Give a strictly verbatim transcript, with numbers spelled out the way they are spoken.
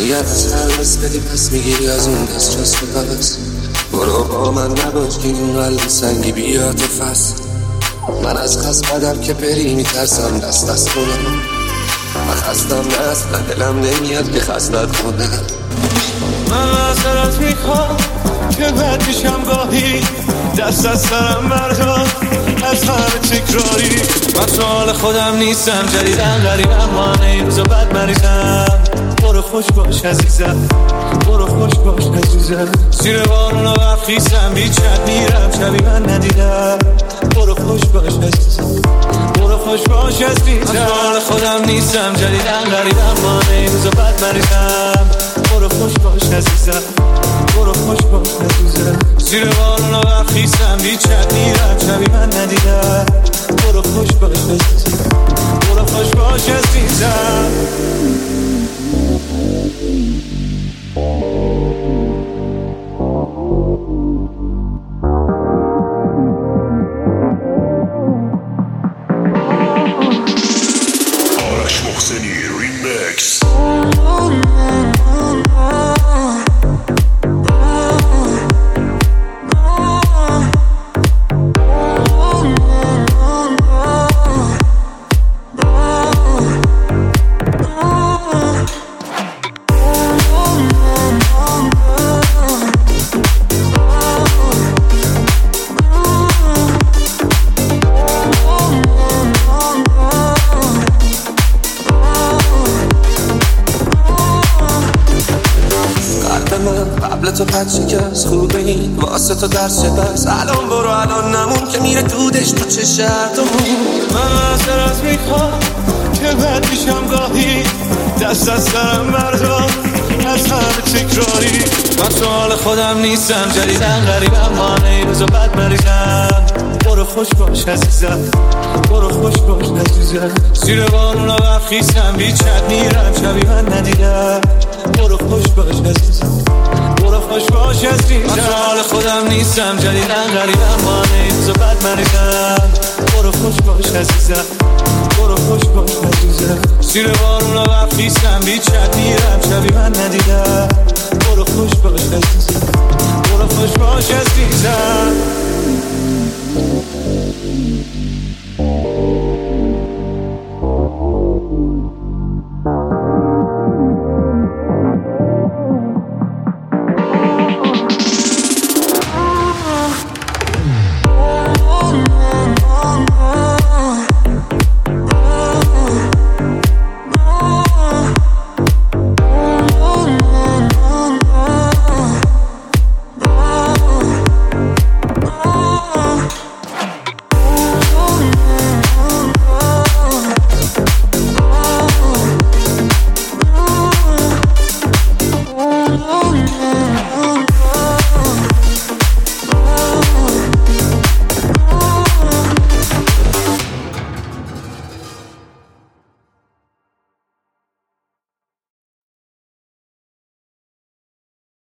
نیت سرمست بدی پس میگیری از اون دست جست و پس. برو با من نباش که این قلب سنگی بیاد و فس. من از خست بدم که بری میترسم دست دست کنم. من خستم نه اصلا دلم نمیاد که خستت کنم. من سرت میخوام که بد میشم گاهی دست از سرم بردار از همه تکراری. من تو حال خودم نیستم جدیدن غریبم مانه این روزا بد مریضم. برو خوش باش عزیزم برو خوش باش عزیزم. زیر بارون و برف خیسم بیچت میرم شبی من ندیدم. برو خوش باش عزیزم برو خوش باش عزیزم. من تو حال خودم نیستم جدیدن غریبم مانه این روزا بد مریضم. برو خوش باش عزیزم برو خوش باش عزیزم. زیر بارون و برف خیسم بیچت میرم شبی من ندیدم. برو خوش باش عزیزم برو خوش باش عزیزم. آرش محسنی ریمیکس. قبل تو پد شکست خوبه این واسه تو درس بس. الان برو الان نمون که میره دودش تو چه شرطمون. من سرت میخوام که بد میشم گاهی دست از سرم بردار از همه تکراری. من تو حال خودم نیستم جدیدن غریبم مانه این روزا بد مریضم. برو خوش باش عزیزم برو خوش باش عزیزم. زیر بارون و برف خیسم بیچت میرم شبی من ندیدم. برو خوش باش عزیزم برو خوش باش عزیزم. من تو حال خودم نیستم جدیدن غریبم مانه این روزا بد مریضم. برو خوش باش عزیزم برو خوش باش عزیزم. زیر بارون و برف خیسم بیچت میرم شبی من ندیدم. برو خوش باش عزیزم برو خوش باش عزیزم.